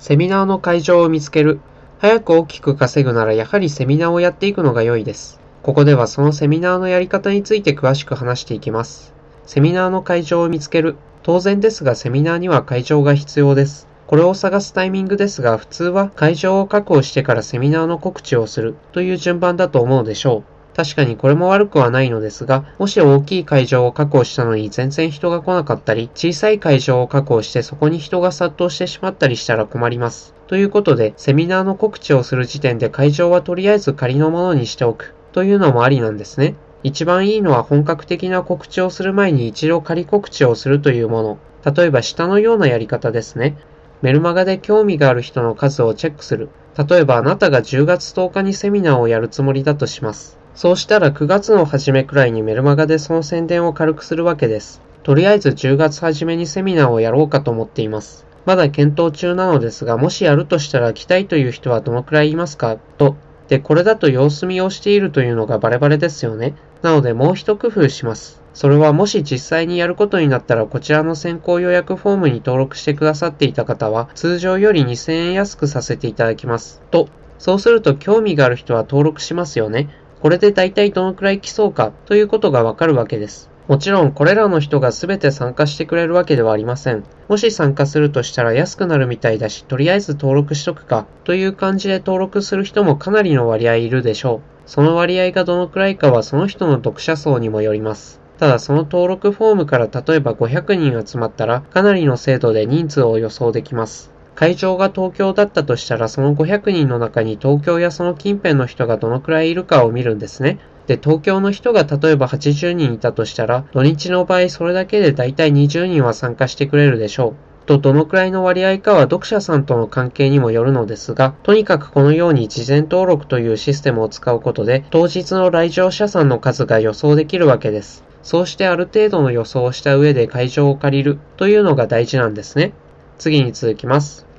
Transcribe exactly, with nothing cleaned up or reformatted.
セミナーの会場を見つける。早く大きく稼ぐならやはりセミナーをやっていくのが良いです。ここではそのセミナーのやり方について詳しく話していきます。セミナーの会場を見つける。当然ですがセミナーには会場が必要です。これを探すタイミングですが、普通は会場を確保してからセミナーの告知をするという順番だと思うでしょう。確かにこれも悪くはないのですが、もし大きい会場を確保したのに全然人が来なかったり、小さい会場を確保してそこに人が殺到してしまったりしたら困ります。ということで、セミナーの告知をする時点で会場はとりあえず仮のものにしておくというのもありなんですね。一番いいのは本格的な告知をする前に一度仮告知をするというもの。例えば下のようなやり方ですね。メルマガで興味がある人の数をチェックする。例えばあなたがじゅうがつとおかにセミナーをやるつもりだとします。そうしたらくがつの初めくらいにメルマガでその宣伝を軽くするわけです。とりあえずじゅうがつ初めにセミナーをやろうかと思っています。まだ検討中なのですが、もしやるとしたら来たいという人はどのくらいいますかと。で、これだと様子見をしているというのがバレバレですよね。なのでもう一工夫します。それはもし実際にやることになったらこちらの先行予約フォームに登録してくださっていた方は通常よりにせんえん安くさせていただきます。と。そうすると興味がある人は登録しますよね。これで大体どのくらい来そうかということがわかるわけです。もちろんこれらの人が全て参加してくれるわけではありません。もし参加するとしたら安くなるみたいだし、とりあえず登録しとくかという感じで登録する人もかなりの割合いるでしょう。その割合がどのくらいかはその人の読者層にもよります。ただその登録フォームから例えばごひゃくにん集まったらかなりの精度で人数を予想できます。会場が東京だったとしたらそのごひゃくにんの中に東京やその近辺の人がどのくらいいるかを見るんですね。で、東京の人が例えばはちじゅうにんいたとしたら土日の場合それだけでだいたいにじゅうにんは参加してくれるでしょう。と、どのくらいの割合かは読者さんとの関係にもよるのですが、とにかくこのように事前登録というシステムを使うことで当日の来場者さんの数が予想できるわけです。そうしてある程度の予想をした上で会場を借りるというのが大事なんですね。次に続きます。